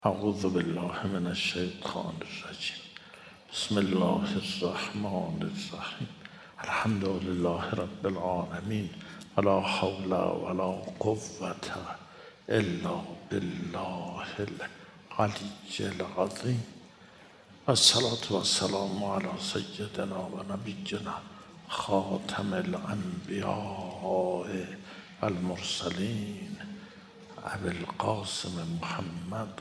اعوذ بالله من الشیطان الرجیم. بسم الله الرحمن الرحیم. الحمد لله رب العالمین. ولا حول ولا قوة الا بالله العلی العظیم. الصلاة والسلام على سیدنا و نبینا خاتم الانبیاء المرسلین ابی القاسم محمد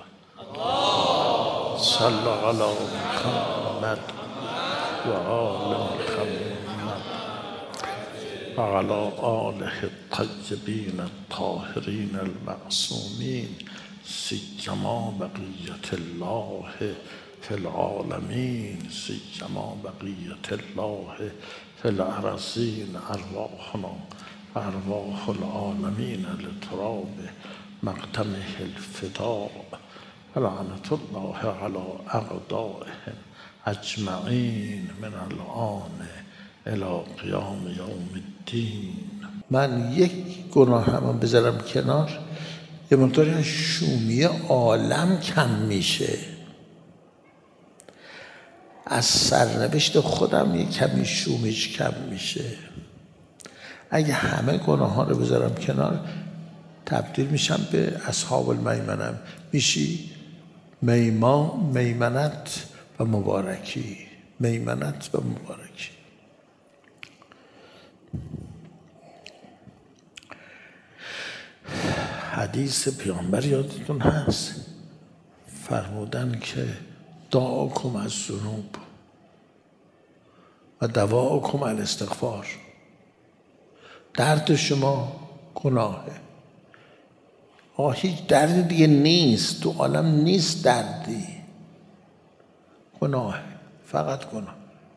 صلی علی محمد و آل محمد و علی آله الطیبین الطاهرین المعصومین سیما بقیة الله فی العالمین سیما بقیة الله فی الارضین. ارواحنا ارواح العالمین لتراب مقدمه الفداء لعنة الله على اعدائهم اجمعین من الآن الى قیام یوم الدین. من یک گناه هم بذارم کنار، یه مقداری شومی عالم کم میشه، از سرنوشت خودم یک کمی شومیش کم میشه. اگه همه گناه ها رو بذارم کنار تبدیل میشم به اصحاب المیمنه، میشی میمنت و مبارکی، میمنت و مبارکی. حدیث پیامبر یادتون هست، فرمودن که دعاکم از ذنوب و دواکم الاستغفار. درد شما گناهه. هیچ دردی دیگه نیست تو عالم، نیست دردی، گناه، فقط گناه.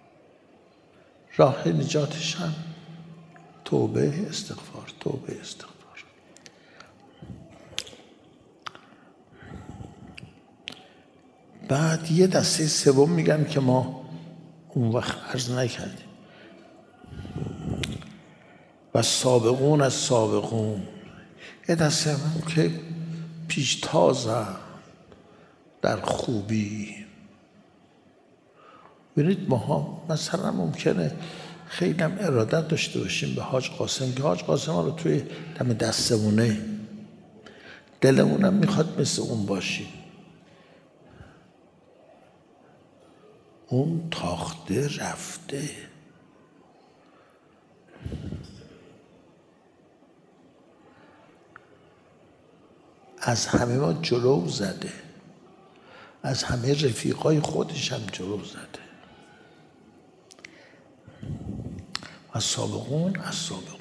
راه نجاتش هم توبه استغفار، توبه استغفار. بعد یه دسته سوم میگن که ما اون وقت عرض نکردیم، و سابقون از سابقون، یه دسته هم که پیشتازن در خوبی. ببینید ماها مثلا ممکنه خیلی هم ارادت داشته باشیم به حاج قاسم، که حاج قاسم ها رو توی دم دستمونه دلمونم میخواد مثل اون باشیم. اون تاخته رفته، از همه ما جلو زده، از همه رفیقای خودش هم جلو زده. از سابقون از سابقون،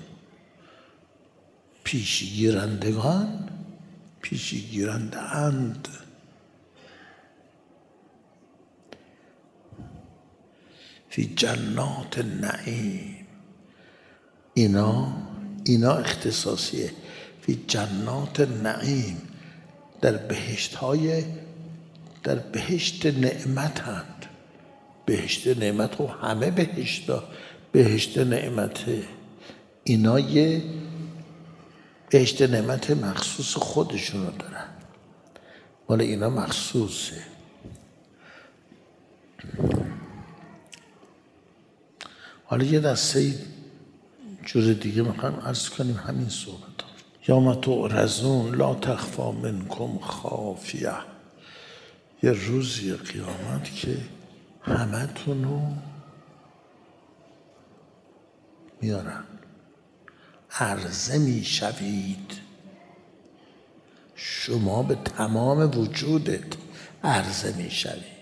پیشگیرندگان پیشگیرنده اند. فی جنات النعیم. اینا اختصاصیه. فی جنات النعیم، در بهشت نعمتند. بهشت نعمت و همه بهشت نعمته. اینا یه بهشت نعمت مخصوص خودشونو دارن، مال اینا مخصوصه. حالا یه دسته جور دیگه میخوایم عرض کنیم همین صحبت ها. یوم تعرضون لا تخفی منکم خافیه. یه روزی قیامت که همه تونو میارن، عرضه میشوید. شما به تمام وجودت عرضه میشوید،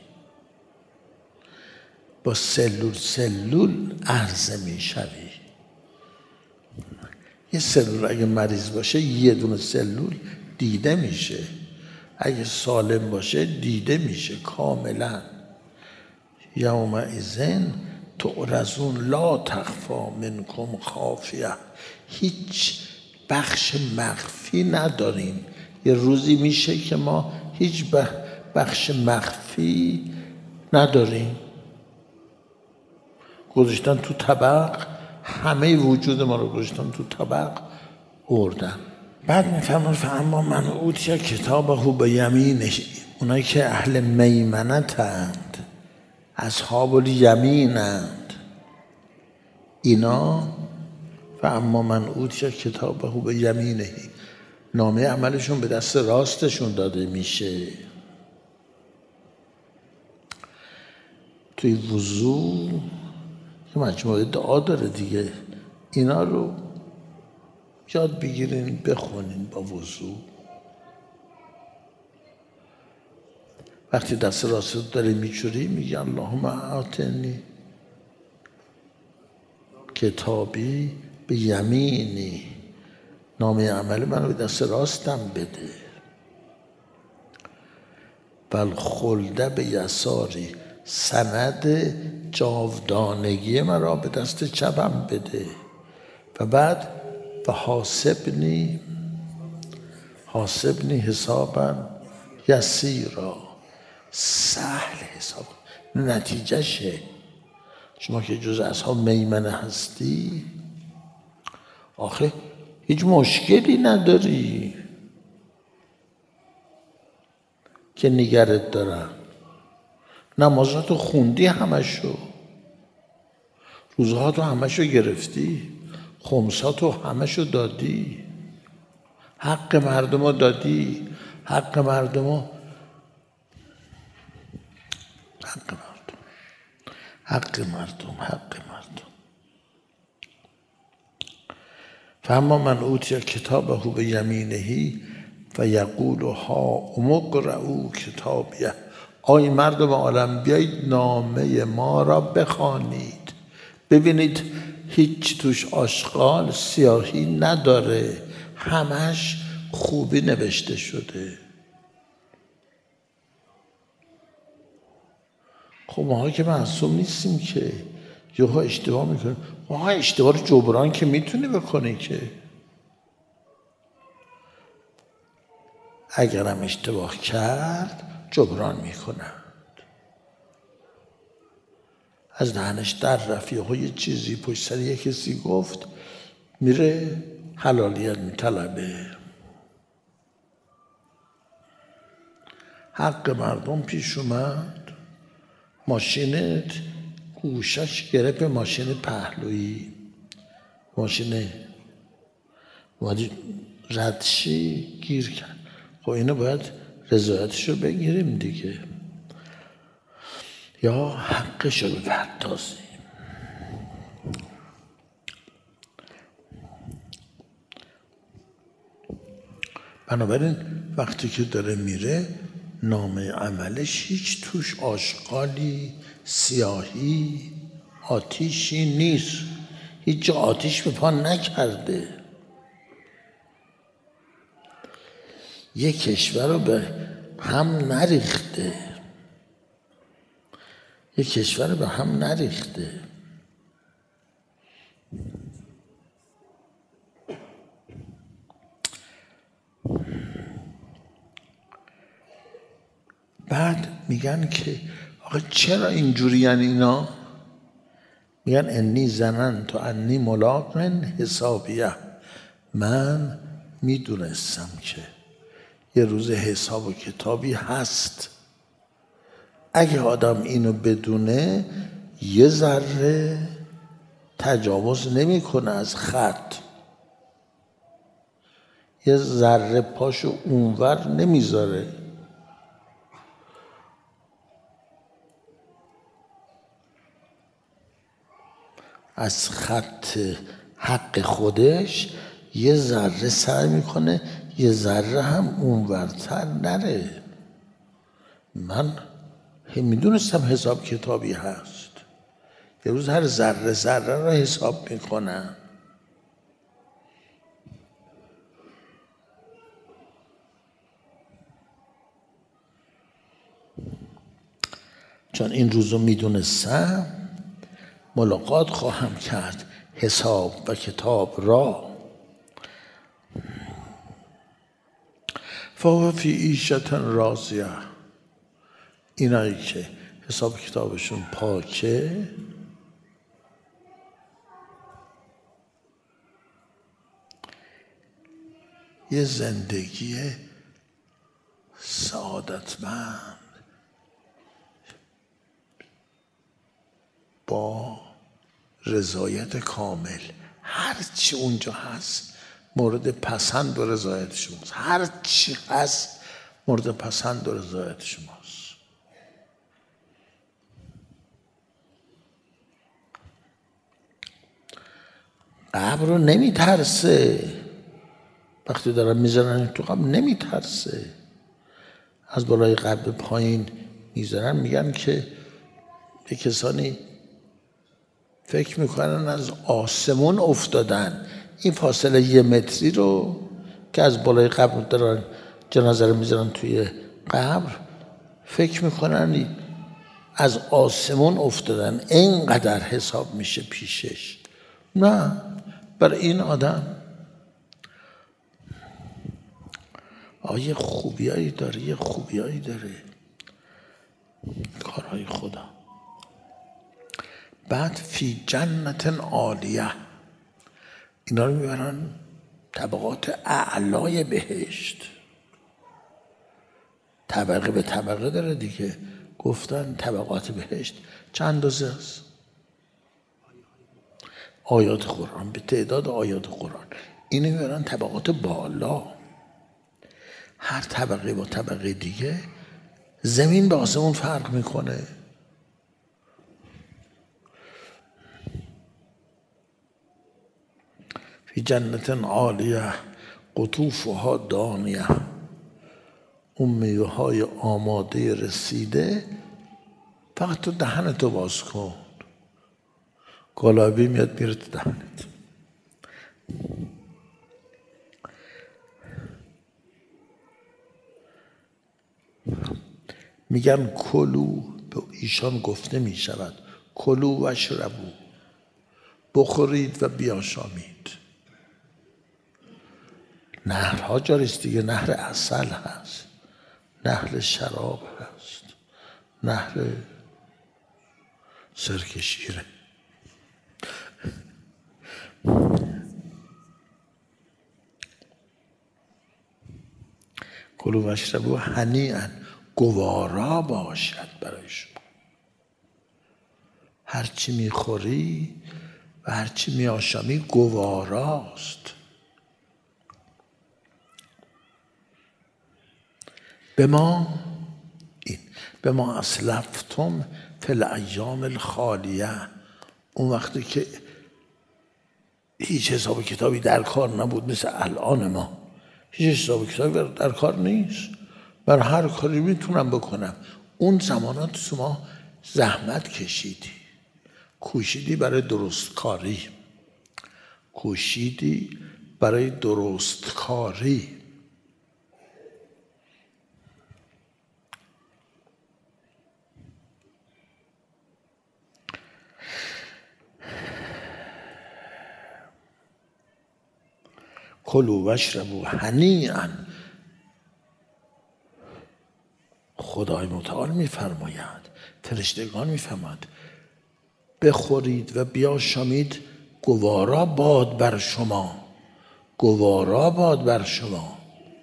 با سلول عرضه میشوید. یه سلول اگه مریض باشه یه دونه سلول دیده میشه، اگه سالم باشه دیده میشه کاملا. یومئذ تعرضون لا تخفی منکم خافیه. هیچ بخش مخفی نداریم. یه روزی میشه که ما هیچ بخش مخفی نداریم. گذاشتن تو طبق، همه وجود ما رو گذاشتن تو طبق بردن. بعد میفرماید فاما من اوتی کتابه به یمینه، اونایی که اهل میمنتند، اصحاب الیمینند، اینا و اما من اوتی کتابه به یمینه، نامه عملشون به دست راستشون داده میشه. توی وضو یه مجموعه دعا داره دیگه، اینا رو یاد بگیرین بخونین با وضو. وقتی دست راست داری میچوری میگی اللهم آتنی کتابی به یمینی، نامه عمل منو به دست راستم بده. بل خلده به یساری، سند جاودانگی مرا به دست چپم بده. و بعد و حاسبنی حسابا یسیرا، سهل حساب. نتیجهشه شما که جز اصحاب میمنه هستی، آخه هیچ مشکلی نداری که نگرت دارن. نمازاتو خوندی همشو، روزهاتو همشو گرفتی، خمساتو همشو دادی، حق مردمو دادی، حق مردم فاما من اوتی کتابه به یمینه و یقول ها اقرءوا کتابیه، آی مردم عالم بیایید نامه ما را بخوانید. ببینید هیچ توش آشغال سیاهی نداره، همش خوبی نوشته شده. خب ماها که معصوم نیستیم که، یهو اشتباه میکنیم. ماها اشتباه رو جبران که میتونی بکنی، که اگرم اشتباه کرد جبران میکنن. از دهنش در رفت، یهو یه چیزی پشت سر یه کسی گفت، میره حلالیت میطلبه. حق مردم پیش اومد، ماشینت گوشش گرفت ماشین پهلویی، ماشین اومدی ردشی گیر کرد. خب اینو باید رضایتش رو بگیریم دیگه، یا حقش رو بپردازیم. بنابراین وقتی که داره میره، نامه عملش هیچ توش آشغالی، سیاهی، آتیشی نیست، هیچ جا آتیش به پا نکرده. یک کشور رو به هم نریخته، یک کشور رو به هم نریخته. بعد میگن که آقا چرا اینجوری؟ یعنی اینا میگن انی ظننت انی ملاق حسابیه، من میدونستم که یه روز حساب و کتابی هست. اگه آدم اینو بدونه یه ذره تجاوز نمیکنه از خط، یه ذره پاشو اونور نمیذاره. از خط حق خودش یه ذره سعی میکنه یه ذره هم اونورتر نره. من میدونستم حساب کتابی هست، یه روز هر ذره ذره رو حساب میکنم. چون این روزو میدونستم ملاقات خواهم کرد حساب و کتاب را. فهو فی عیشة راضیه، اینایی که حساب کتابشون پاکه یه زندگی سعادتمند با رضایت کامل. هر چی اونجا هست مورد پسند و رضایت شماست. هر چی هست مورد پسند و رضایت شماست. قبر رو نمیترسه. وقتی دارن میذارن تو قبر نمیترسه. از بالای قبر پایین میذارن، میگن که به کسانی فکر میکنن از آسمون افتادن. این فاصله 1 متری رو که از بالای قبر دارن جنازه رو میذارن توی قبر، فکر میکنن از آسمون افتادن، اینقدر حساب میشه پیشش. نه، برای این آدم یه خوبیایی داره، یه خوبیایی داره کارهای خدا. بعد فی جنت عالیه، اینا رو میبرن طبقات اعلای بهشت. طبقه به طبقه داره دیگه. گفتن طبقات بهشت چند اندازه است؟ آیات قرآن، به تعداد آیات قرآن. اینو میبرن طبقات بالا. هر طبقه با طبقه دیگه زمین به آسمون فرق میکنه. فی جنت عالیه قطوفها دانیه، اون میوه‌های آماده رسیده. فقط تو دهنتو باز کن، گلابی میاد میره تو دهنت. میگن کلو، به ایشان گفته میشود کلو و اشربو، بخورید و بیاشامید. نهرها جاریست دیگه. نهر عسل هست، نهر شراب هست، نهر سرکه شیره. کلو و اشربو هنیئا، گوارا باشد برای شما. هرچی میخوری و هرچی میآشامی گواراست. به ما اسلفتم فی الایام الخالیه، اون وقتی که هیچ حساب کتابی در کار نبود، مثل الان ما هیچ حساب کتابی در کار نیست. برای هر کاری میتونم بکنم. اون زمانات شما زحمت کشیدی، کوشیدی برای درست کاری، کوشیدی برای درست کاری. کلوا و اشربوا هنیئا. خدای متعال میفرماید، فرشتگان میفرماید بخورید و بیاشامید، گوارا باد بر شما، گوارا باد بر شما.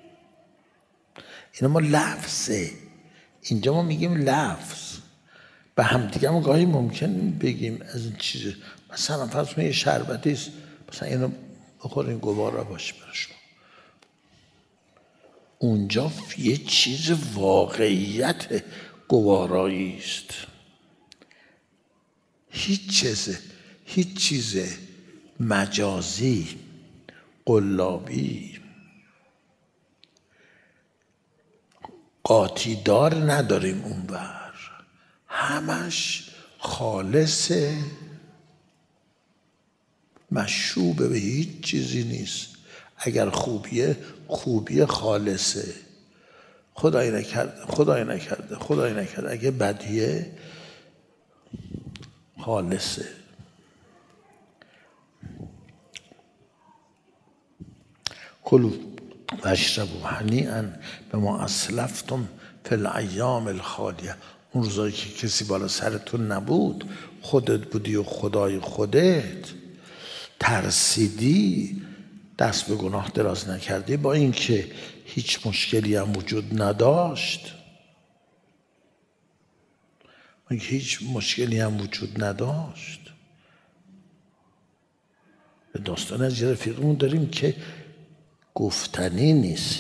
اینا ما لفظه، اینجا ما میگیم لفظ. به همدیگه هم گاهی ممکن بگیم از این چیزه. مثلا فرض کنید یه شربتی است، مثلا اینو بخورین گوارا باشه برای شما. اونجا یه چیز واقعیت گوارایی است. هیچ چیز مجازی، قلابی، قاطیدار نداریم اونور. همش خالصه، مشوبه به هیچ چیزی نیست. اگر خوبیه، خوبی خالصه. خدای نکرده اگه بدیه، خالصه. کلوا و اشربوا هنیئا بما اسلفتم فی الایام الخالیه. اون روزایی که کسی بالا سرتون نبود، خودت بودی و خدای خودت، ترسیدی، دست به گناه دراز نکردی، با اینکه هیچ مشکلی هم وجود نداشت، به داستان از یه رفیقمون داریم که گفتنی نیست.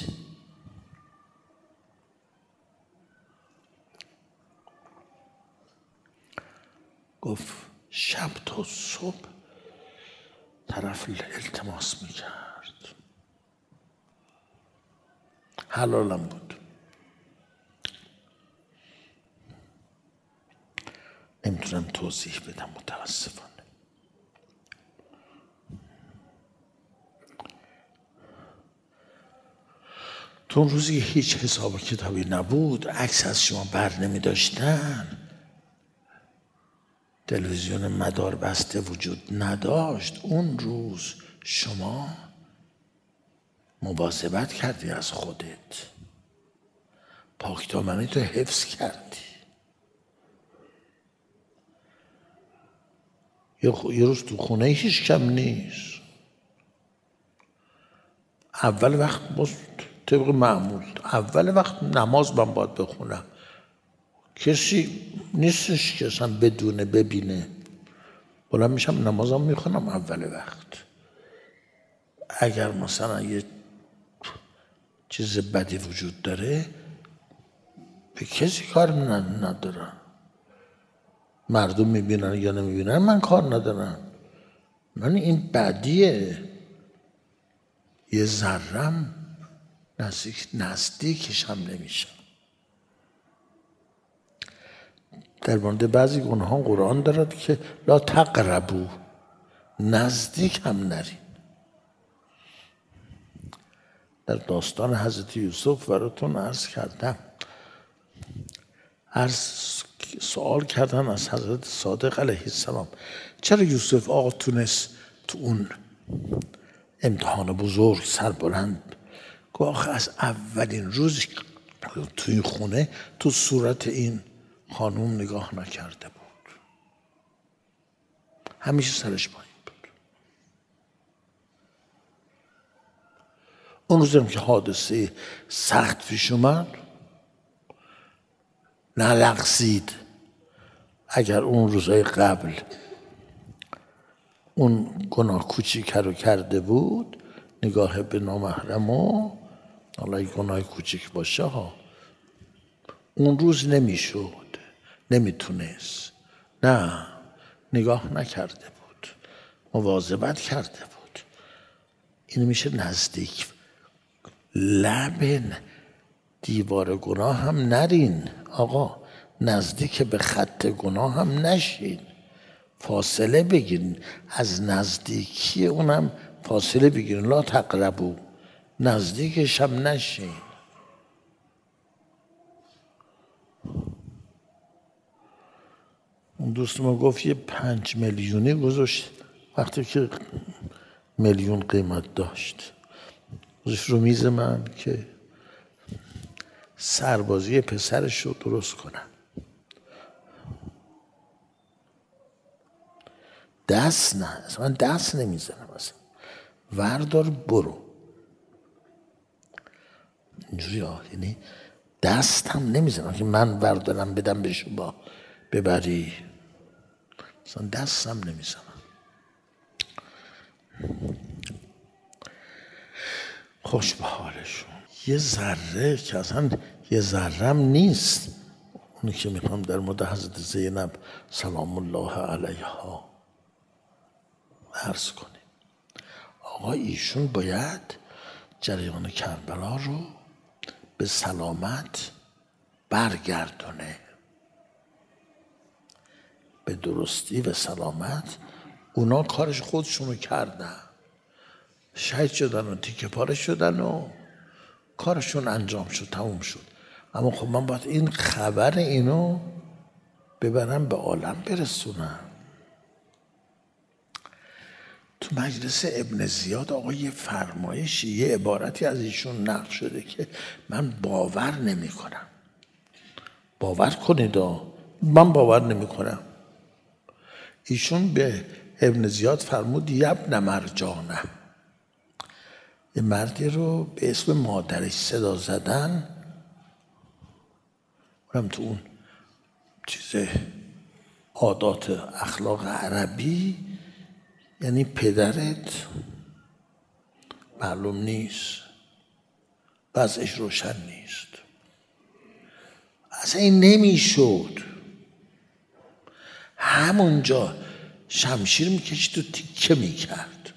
گفت شب تا صبح طرف التماس میکرد، حلالم بود، نمیتونم توضیح بدم متاسفانه. تو اون روزی هیچ حساب کتابی نبود، عکس از شما بر نمی داشتن، تلویزیون مدار بسته وجود نداشت، اون روز شما مواظبت کردی از خودت، پاکدامنی تو حفظ کردی. یه روز تو خونه هیچ کم نیست، اول وقت طبق معمول اول وقت نماز من باید بخونم، کسی نیستش که اصلا بدونه ببینه، بلند میشم نمازم میخونم اول وقت. اگر مثلا یه چیز بدی وجود داره به کسی کار ندارم، مردم میبینن یا نمیبینن من کار ندارم، من این بدیه، یه ذرم نزدیکش هم نمیشم. در مورد بعضی گناه ها قرآن دارد که لا تقربو، نزدیک هم نرین. در داستان حضرت یوسف براتون عرض کردم، سوال کردن از حضرت صادق علیه السلام چرا یوسف آقا تونست تو اون امتحان بزرگ سربلند؟ گفت آخه از اولین روز توی خونه تو صورت این خانوم نگاه نکرده بود، همیشه سرش پایین بود. اون روزم که حادثه سخت پیش اومد نلغزید. اگر اون روزهای قبل اون گناه کوچیک رو کرده بود، نگاه به نامحرم و حالا گناه کوچیک باشه ها، اون روز نمیشد، نمیتونست، نه نگاه نکرده بود، مواظبت کرده بود. این میشه نزدیک. لب دیوار گناه هم نرین آقا، نزدیک به خط گناه هم نشین، فاصله بگیرین، از نزدیکی اونم فاصله بگیرین، لا تقربو، نزدیکش هم نشین. اون دوست ما گفت یه 5 میلیونی گذاشت وقتی که میلیون قیمت داشت، گذاشت رو میز من که سربازی پسرش رو درست کنم. دست نه، اصلا من دست نمیزنم، اصلا وردار برو اینجوری ها، یعنی دست هم نمیزنم که من وردارم بدم به شما ببری، اصلا دست هم نمیزنم. خوش به حالشون. یه ذره که اصلا یه ذرم نیست، اونی که میخوام در مورد حضرت زینب سلام الله علیها عرض کنیم. آقا ایشون باید جریان کربلا رو به سلامت برگردونه، به درستی و سلامت. اونا کارش خودشونو کردن، شهید شدن و تیکه پاره شدن و کارشون انجام شد، تموم شد. اما خب من باید این خبر اینو ببرم به عالم برسونم. تو مجلس ابن زیاد آقا یه فرمایشی، یه عبارتی از ایشون نقل شده که من باور نمی کنم. باور کنید، من باور نمی کنم. ایشون به ابن زیاد فرمود یبن مرجانه، یه مردی رو به اسم مادرش صدا زدن، اونم تو اون چیز عادات اخلاق عربی، یعنی پدرت معلوم نیست، وضعش روشن نیست. اصلا این نمیشد. همونجا شمشیر میکشید و تیکه میکرد،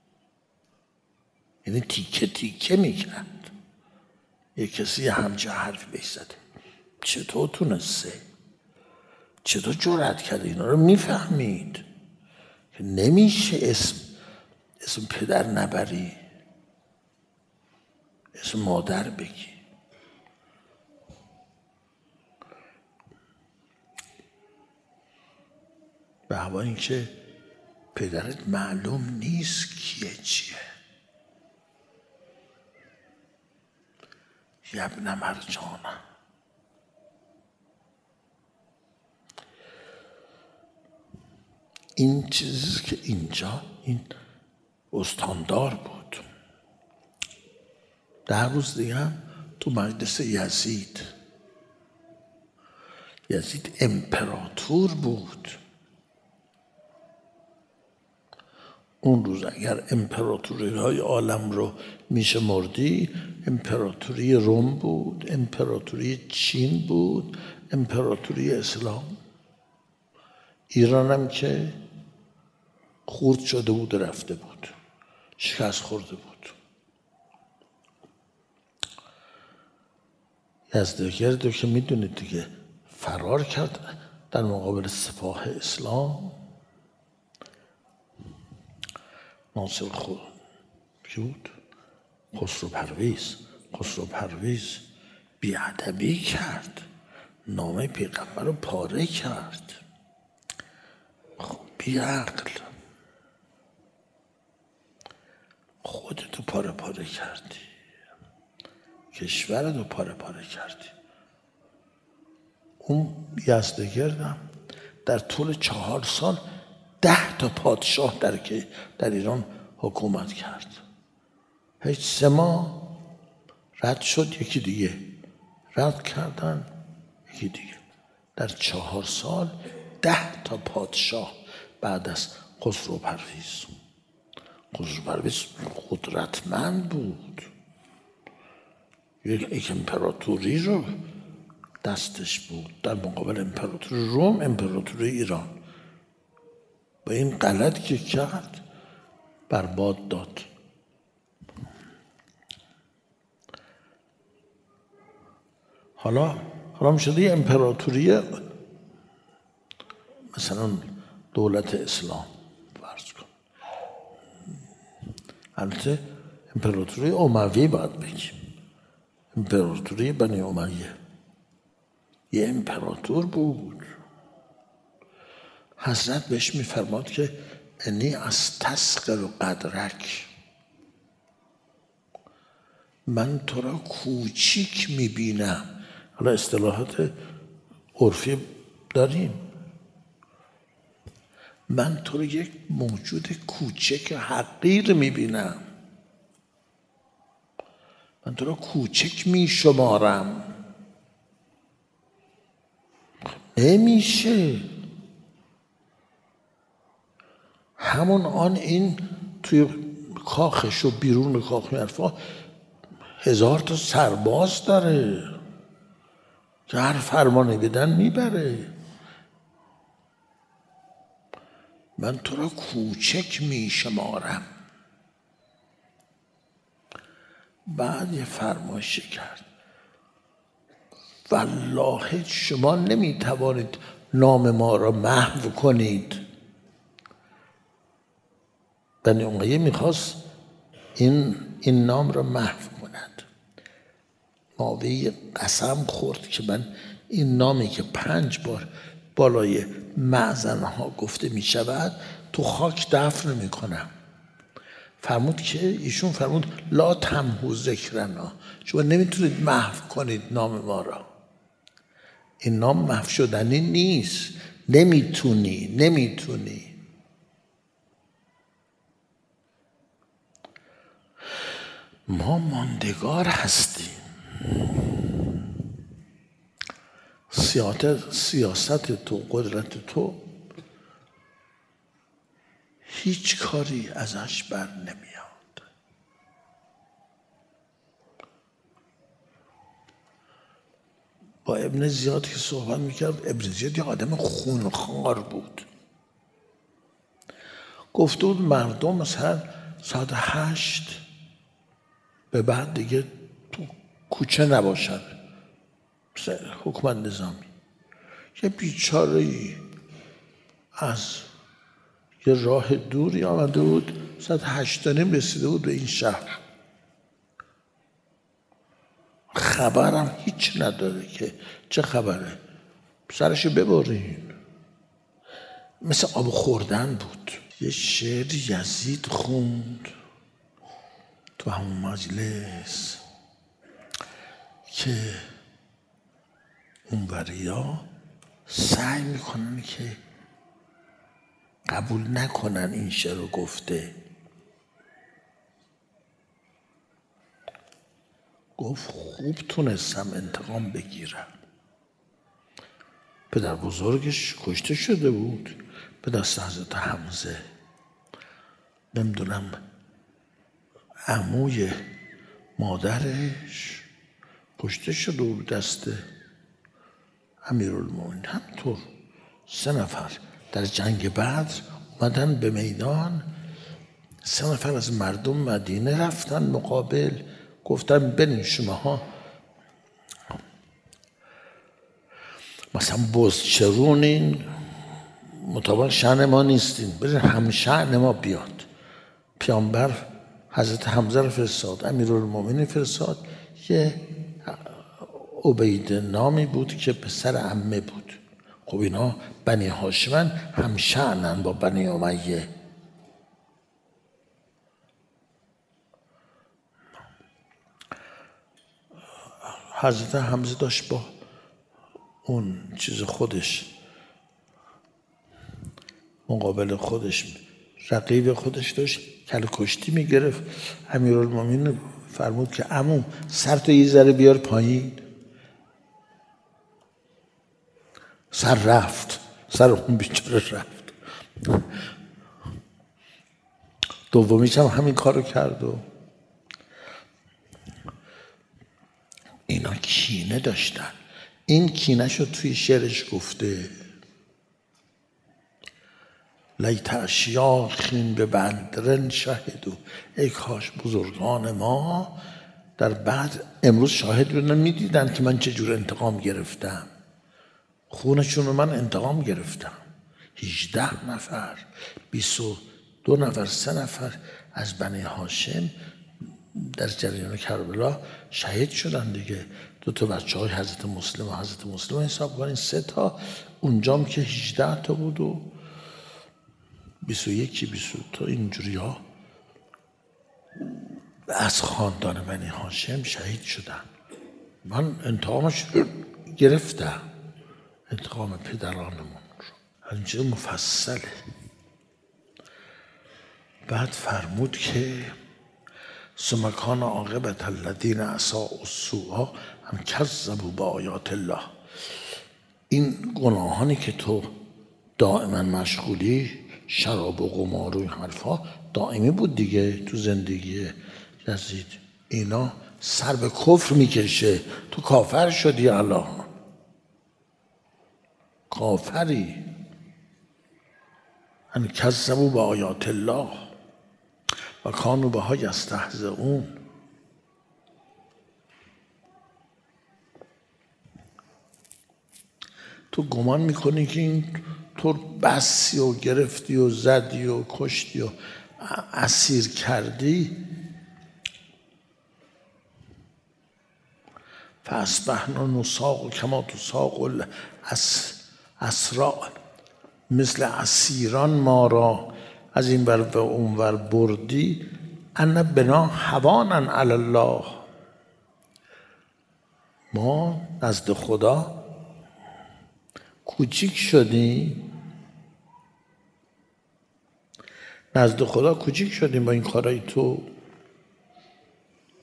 یعنی تیکه تیکه میکرد. یک کسی همچه حرفی بهش زده، چطور تونسته؟ چطور جرأت کرده اینا رو میفهمید که نمیشه اسم پدر نبری، اسم مادر بگی. به هوا اینکه پدرت معلوم نیست کیه چیه. یبن مرجانه. این چیزی که اینجا این استاندار بود. 10 روز دیگه هم تو مجلس یزید امپراتور بود. اون روز اگر امپراتوری های عالم رو میشه مردی، امپراتوری روم بود، امپراتوری چین بود، امپراتوری اسلام. ایران هم که خورد شده بود و رفته بود، شکست خورده بود. یزدگرد رو که میدونید دیگه فرار کرد در مقابل سپاه اسلام. ناصر کی بود؟ خسرو پرویز بی‌ادبی کرد، نامه پیغمبر رو پاره کرد. خب بی‌عقل، خودتو پاره کردی، کشورتو پاره کردی. اون یزدگردم در طول 4 سال 10 تا پادشاه در ایران حکومت کرد. هیچ 3 ماه رد شد، یکی دیگه رد کردن، یکی دیگه. در 4 سال 10 تا پادشاه بعد از خسرو پرویز قدرتمند بود. یک امپراتوری رو دستش بود در مقابل امپراتوری روم، امپراتوری ایران. با این غلطی که کرد برباد داد. حالا شده یه امپراتوری، مثلا دولت اسلام فرض کن. البته امپراتوری اموی باید بگیم، امپراتوری بنی امیه. یه امپراتور بود، حضرت بهش میفرماد که انی استسقر قدرک، من تو را کوچیک میبینم. حالا اصطلاحات عرفی داریم. من تو رو یک موجود کوچک حقیر میبینم، من تو رو کوچک میشمارم. نمیشه. همون آن این توی کاخش و بیرون کاخ میرفا 1000 تا سرباز داره که هر فرمانی بدن میبره. من تو را کوچک میشمارم. بعد یه فرمایشی کرد، والله شما نمیتوانید نام ما را محو کنید. بنی امیه میخواست این نام را محو کند. معاویه قسم خورد که من این نامی که 5 بار بالای معزنها گفته میشود تو خاک دفن میکنم. ایشون فرمود لا تمحو ذکرنا، شما نمیتونید محو کنید نام ما را. این نام محو شدنی نیست. نمیتونی. ما ماندگار هستیم. سیاست تو، قدرت تو، هیچ کاری ازش بر نمیاد. با ابن زیاد که صحبت میکرد، ابن زیاد یه آدم خونخوار بود. گفته بود مردم مثلا ساعت 8 به بعد دیگه تو کوچه نباشن، حکومت نظامی. یه بیچاره‌ای از یه راه دوری آمده بود، ساعت 8:30 رسیده بود به این شهر، خبرم هیچ نداره که چه خبره، سرشو ببرین. مثل آب خوردن بود. یه شعر یزید خوند تو همون مجلس که اونوریا سعی میکنن که قبول نکنن این شعر رو گفته. گفت خوب تونستم انتقام بگیرم. پدر بزرگش کشته شده بود به دست حضرت حمزه. نمیدونم عموی مادرش کشته شده بود دست امیرالمومنین. همینطور 3 نفر در جنگ بدر اومدن به میدان. 3 نفر از مردم مدینه رفتن مقابل، گفتن برین شماها مثلا بزچرونین، مطابق شأن ما نیستین، برین هم شأن ما بیاد. پیامبر حضرت حمزه رو فرستاد، امیرالمومنین فرستاد. یه عبید نامی بود که پسر عمه بود. خب اینا بنی هاشمن، هم شأنن با بنی امیه. حضرت حمزه داشت با اون چیز خودش، مقابل خودش، رقیب خودش داشت کله کشتی میگرفت. امیرالمومنین فرمود که عمو سرتو یه ذره بیار پایین. سر رفت، سر اون بیچاره رفت. دومیش هم همین کارو کرد. و اینا کینه داشتن. این کینه شو توی شعرش گفته لیت اشیاخین به بدرن شهدو. ای کاش بزرگان ما در بعد امروز شاهد بودن، میدیدن که من چجور انتقام گرفتم، خونشون رو من انتقام گرفتم. 18 نفر، 22 نفر، 3 نفر از بنی هاشم در جریان کربلا شهید شدن دیگه. 2 بچه‌های حضرت مسلم و حضرت مسلم حساب کنین، 3 تا، اونجام که 18 تا بود و 21 22 اینجوری ها از خاندان بنی هاشم شهید شدن. من انتقامش گرفتم، انتقام پدرانمون رو. اینجا مفصله. بعد فرمود که ثم کان عاقبة الذین اساءوا السوء ان کذبوا بآیات الله. این گناهانی که تو دائما مشغولی، شراب و قمار و این حرفا دائمی بود دیگه تو زندگی یزید. اینا سر به کفر میکشه. تو کافر شدی، الان کافری. ان کذبوا بآیات الله و کانوا بها یستهزئون. تو گمان میکنی که این تو بسی و گرفتی و زدی و کشتی و اسیر کردی. فاصبحنا نساق کما تساق الاسرى. مثل اسیران ما را از این ور و اون ور بردی. ان بنا هوانا علی الله. ما نزد خدا کوچیک شدیم، نزد خدا کوچیک شدیم با این کارای تو.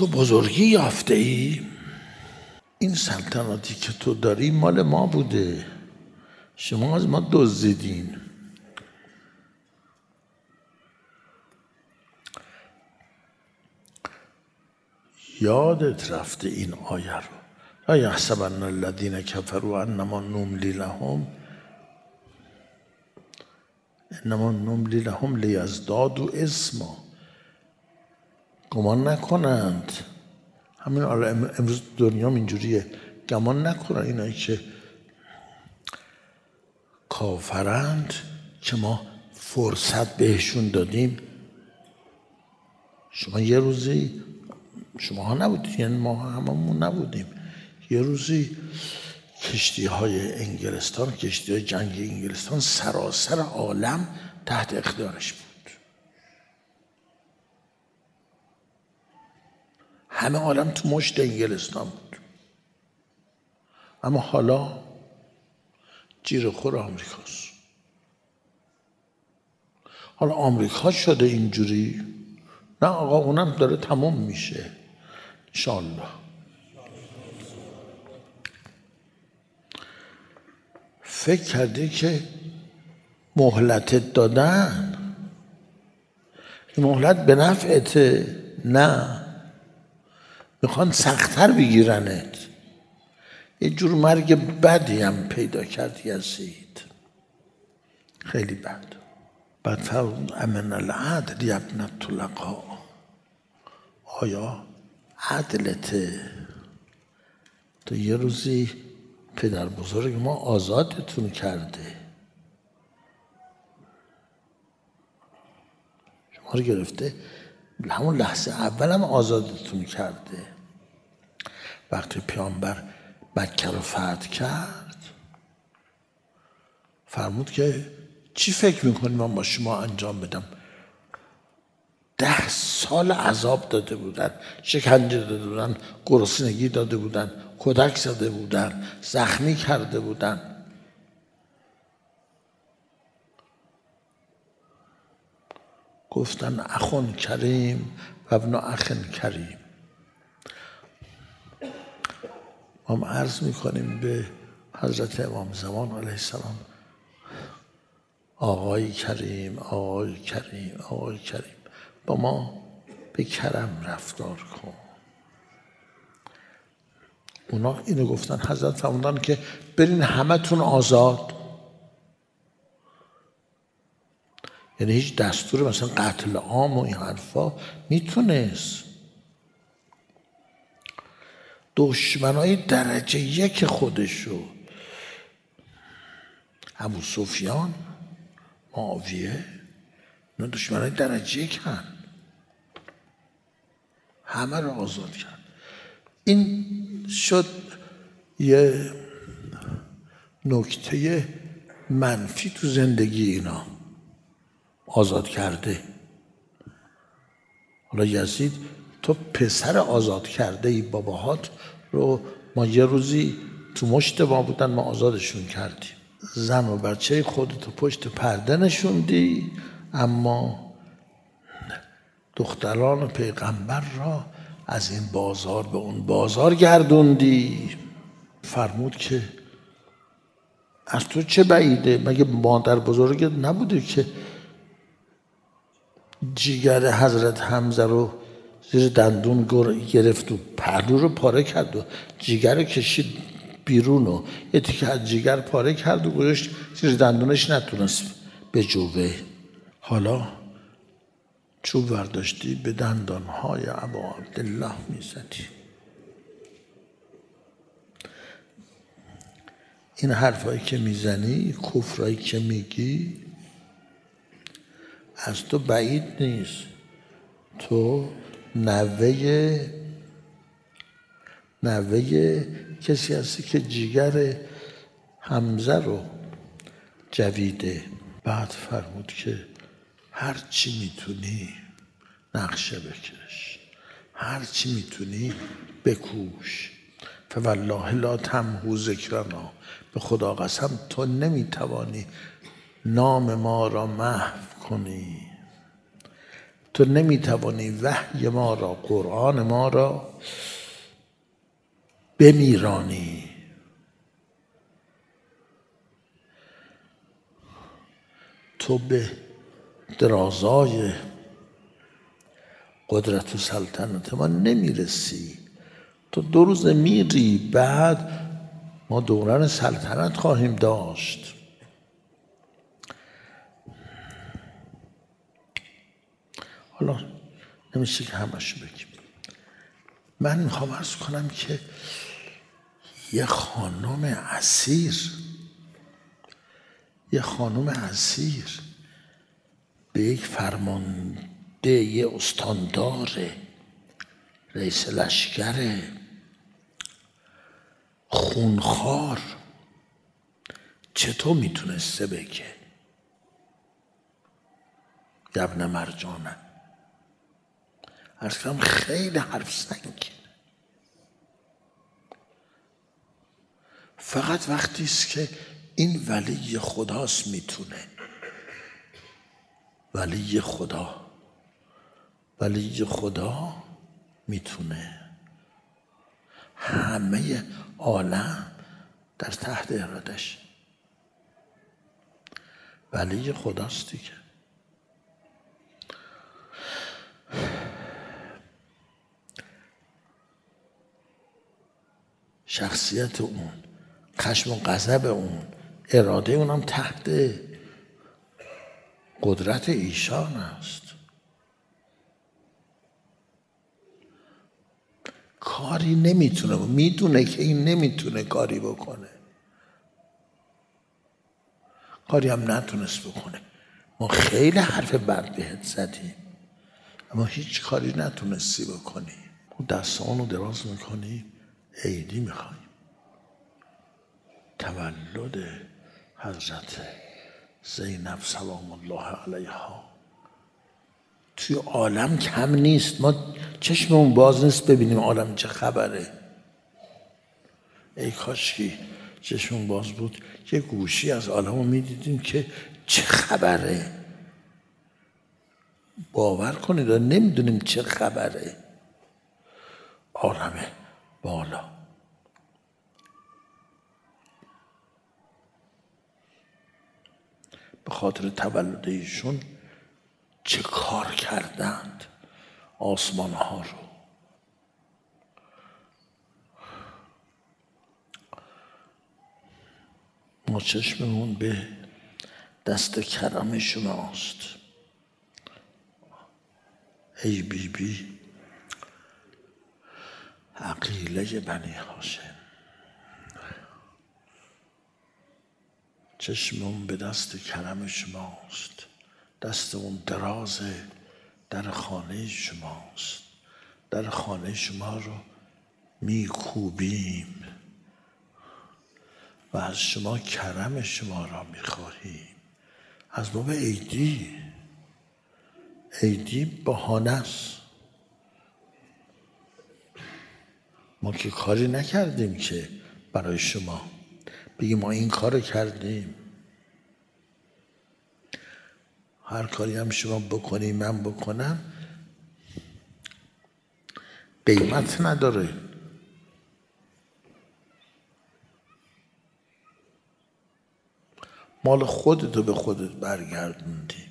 تو بزرگی یافته ای؟ این سلطناتی که تو داری مال ما بوده، شما از ما دزدیدین. یادت رفته این آیه رو. لا یحسبن الذین کفروا انما نملی لهم انما نملی لهم لیزدادوا اثما. گمان نکنند، همین امروز دنیا اینجوریه، گمان نکنند اینایی که کافرند که ما فرصت بهشون دادیم. شما یه روزی، شما ها نبودید، یعنی ما هممون نبودیم، یه روزی کشتی های انگلستان، کشتی های جنگ انگلستان سراسر عالم تحت اختیارش بود. همه عالم تو مشت انگلستان بود. اما حالا جیر خور آمریکاست. حالا آمریکا شده اینجوری؟ نه آقا، اونم داره تمام میشه انشاءالله. فکر کردی که مهلتت دادن، این مهلت به نفعته؟ نه، میخوان سخت‌تر بگیرنت. یه جور مرگ بدی هم پیدا کردی یزید، خیلی بد. بعد فرمود امن العدل یا ابن الطلقاء. آیا عدلته؟ تو یه روزی پدر بزرگ ما آزادتون کرده، شما رو گرفته، همون لحظه اول هم آزادتون کرده. وقتی پیامبر مکه رو فتح کرد فرمود که چی فکر میکنی من با شما انجام بدم؟ 10 سال عذاب داده بودن، شکنجه داده بودن، گرسنگی داده بودن، کودک زده بودن، زخمی کرده بودن. گفتن اخون کریم و ابن اخن کریم. ما عرض میکنیم به حضرت امام زمان علیه السلام، آقای کریم، آقای کریم، آقای کریم، با ما به کرم رفتار کن. اونا اینو گفتن، حضرت فرمودن که برین همتون آزاد. یعنی هیچ دستور مثلا قتل عام و این حرفا میتونست. دشمنای درجه 1 خودشو، ابو سفیان، معاویه، اینا دشمنای درجه 1 همه رو آزاد کرد. این شد یه نکته منفی تو زندگی اینا، آزاد کرده. حالا یزید تو پسر آزاد کرده ای، باباهات رو ما یه روزی تو مشت ما بودن، ما آزادشون کردیم. زن و بچه خودتو پشت پرده نشوندی، اما دختران پیغمبر را از این بازار به اون بازار گردوندی. فرمود که از تو چه بعیده؟ مگه مادر بزرگت نبوده که جیگر حضرت حمزه رو زیر دندون گرفت و پهلو رو پاره کرد و جیگر رو کشید بیرون و یه تیکه از جیگر پاره کرد و گذاشت زیر دندونش، نتونست به جوه. حالا چوب برداشتی به دندانهای ابا عبدالله میزدی. این حرفایی که میزنی، کفرایی که میگی، از تو بعید نیست. تو نوه کسی هستی که جیگر حمزه رو جویده. بعد فرمود که هر چی میتونی نقشه بکش، هر چی میتونی بکوش. فوالله لا تمحو ذکرنا، به خدا قسم تو نمیتوانی نام ما را محو کنی. تو نمیتوانی وحی ما را، قرآن ما را بمیرانی. تو به درازای قدرت و سلطنت ما نمیرسی. تو 2 روز میری، بعد ما دوران سلطنت خواهیم داشت. حالا نمیشه که همشو بگیم. من میخوام عرض کنم که یه خانم اسیر به یک فرمانده، یه استاندار، رئیس لشکر خونخوار چطور میتونسته بگه ابن مرجانه؟ عرض کنم خیلی حرف سنگینه. فقط وقتی است که این ولی خداست میتونه. ولی خدا میتونه. همه عالم در تحت ارادش. ولی خداست دیگه. شخصیت اون، خشم و غضب اون، اراده اونم تحت قدرت ایشان است. کاری نمیتونه، میدونه که این نمیتونه کاری بکنه، کاری هم نتونست بکنه. ما خیلی حرف بد بهت زدیم اما هیچ کاری نتونستی بکنی. ما دستانو دراز میکنیم، عیدی میخوایم. تولد حضرت زینب سلام الله علیها توی عالم کم نیست. ما چشممون باز نیست ببینیم عالم چه خبره. ای کاشکی چشممون باز بود یه گوشی از عالم رو میدیدیم که چه خبره. باور کنید نمیدونیم چه خبره. عالم بالا. به خاطر تولد ایشون چه کار کردند آسمان ها رو. ما چشممون به دست کرم شماست ای بی بی عقیله بنی هاشم. چشممون به دست کرم شماست. دستمون درازه، در خانه شماست. در خانه شما رو میکوبیم و از شما کرم شما را میخواهیم. از باب عیدی بهانه است. ما که کاری نکردیم که برای شما بگیم ما این کار کردیم. هر کاری هم شما بکنی من بکنم قیمت نداره. مال خودتو به خودت برگردوندی.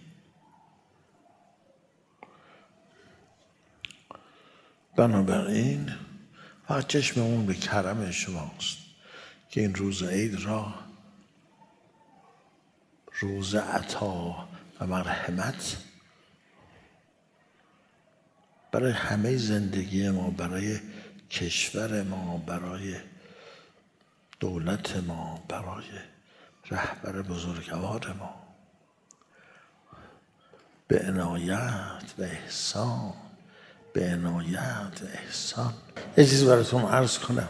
بنابراین فقط چشممون به کرم شماست که این روز عید را روز عطا و مرحمت برای همه زندگی ما، برای کشور ما، برای دولت ما، برای رهبر بزرگوار ما به عنایت و احسان، به عنایت و احسان. یه چیزی براتون عرض کنم.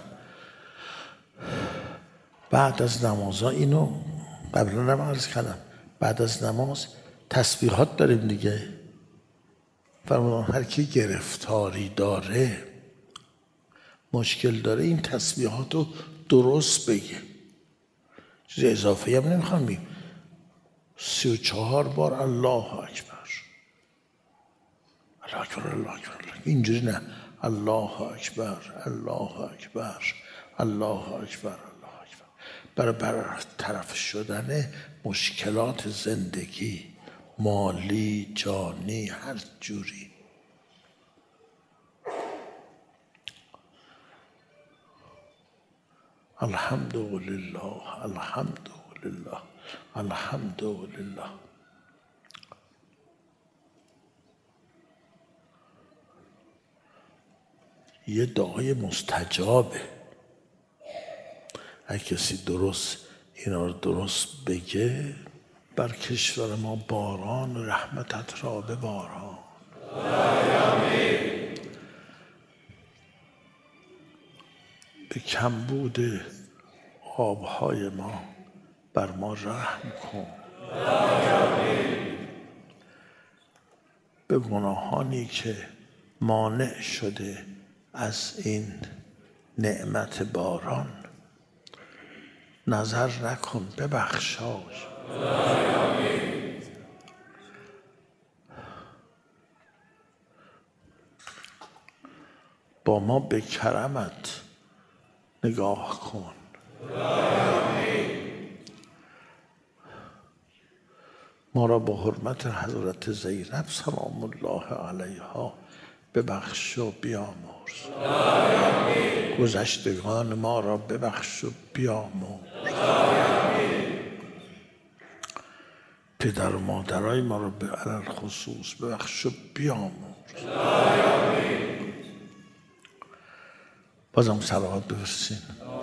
بعد از نمازها اینو قبلا هم عرض کردم، بعد از نماز تسبیحات داریم دیگه. فرمودن هر کی گرفتاری داره، مشکل داره، این تسبیحات رو درست بگه. چیز اضافه هم نمیخوام بگیم. 34 بار الله اکبر، الله اکبر الله اکبر. اینجوری نه، الله اکبر الله اکبر الله اکبر الله اکبر. برای برطرف شدن مشکلات زندگی، مالی، جانی، هر جوری. الحمدلله الحمدلله الحمدلله. یه دعای مستجابه. اگه کسی درست اینا رو درست بگه، بر کشور ما باران رحمتت را به باران. به کمبود آبهای ما بر ما رحم کن. به گناهانی که مانع شده از این نعمت باران نظر نکن، ببخشای. با ما به کرمت نگاه کن. ما را با حرمت حضرت زینب سلام الله علیها ببخش و بیامرز. گذشتگان ما را ببخش و بیامرز. پدر و مادرای ما را به علل خصوص ببخش و بیامرز. بازم صلوات بفرستین.